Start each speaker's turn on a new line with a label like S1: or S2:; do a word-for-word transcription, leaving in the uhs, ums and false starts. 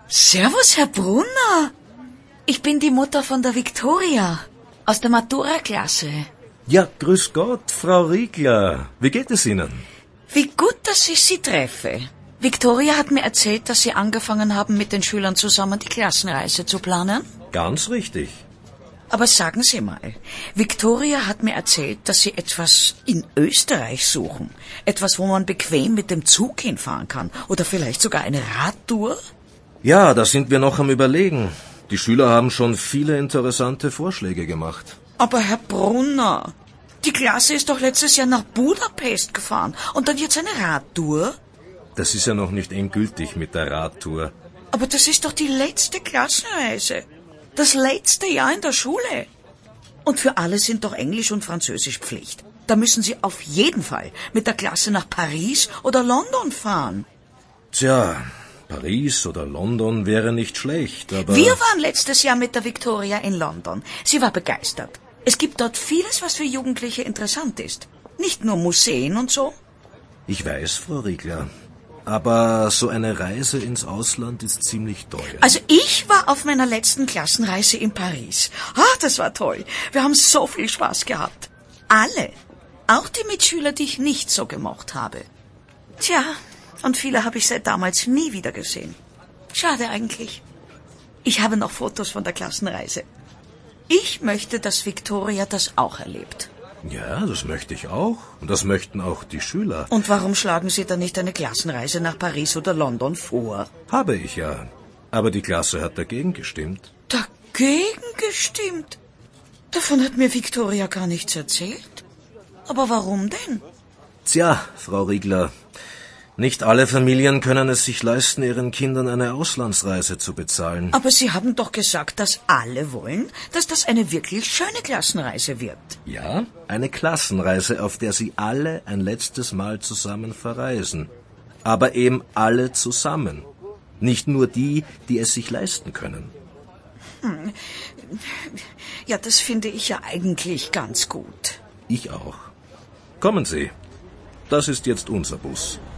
S1: Servus, Herr Brunner. Ich bin die Mutter von der Viktoria aus der Matura-Klasse.
S2: Ja, grüß Gott, Frau Riegler. Wie geht es Ihnen?
S1: Wie gut, dass ich Sie treffe. Viktoria hat mir erzählt, dass Sie angefangen haben, mit den Schülern zusammen die Klassenreise zu planen.
S2: Ganz richtig.
S1: Aber sagen Sie mal, Viktoria hat mir erzählt, dass Sie etwas in Österreich suchen. Etwas, wo man bequem mit dem Zug hinfahren kann. Oder vielleicht sogar eine Radtour?
S2: Ja, da sind wir noch am Überlegen. Die Schüler haben schon viele interessante Vorschläge gemacht.
S1: Aber Herr Brunner, die Klasse ist doch letztes Jahr nach Budapest gefahren. Und dann jetzt eine Radtour?
S2: Das ist ja noch nicht endgültig mit der Radtour.
S1: Aber das ist doch die letzte Klassenreise. Das letzte Jahr in der Schule. Und für alle sind doch Englisch und Französisch Pflicht. Da müssen Sie auf jeden Fall mit der Klasse nach Paris oder London fahren.
S2: Tja, Paris oder London wäre nicht schlecht, aber...
S1: Wir waren letztes Jahr mit der Viktoria in London. Sie war begeistert. Es gibt dort vieles, was für Jugendliche interessant ist. Nicht nur Museen und so.
S2: Ich weiß, Frau Riegler. Aber so eine Reise ins Ausland ist ziemlich teuer.
S1: Also ich war auf meiner letzten Klassenreise in Paris. Ah, das war toll. Wir haben so viel Spaß gehabt. Alle. Auch die Mitschüler, die ich nicht so gemocht habe. Tja, und viele habe ich seit damals nie wieder gesehen. Schade eigentlich. Ich habe noch Fotos von der Klassenreise. Ich möchte, dass Viktoria das auch erlebt.
S2: Ja, das möchte ich auch. Und das möchten auch die Schüler.
S1: Und warum schlagen Sie dann nicht eine Klassenreise nach Paris oder London vor?
S2: Habe ich ja. Aber die Klasse hat dagegen gestimmt.
S1: Dagegen gestimmt? Davon hat mir Viktoria gar nichts erzählt. Aber warum denn?
S2: Tja, Frau Riegler, nicht alle Familien können es sich leisten, ihren Kindern eine Auslandsreise zu bezahlen.
S1: Aber Sie haben doch gesagt, dass alle wollen, dass das eine wirklich schöne Klassenreise wird.
S2: Ja, eine Klassenreise, auf der sie alle ein letztes Mal zusammen verreisen. Aber eben alle zusammen. Nicht nur die, die es sich leisten können.
S1: Hm. Ja, das finde ich ja eigentlich ganz gut.
S2: Ich auch. Kommen Sie. Das ist jetzt unser Bus.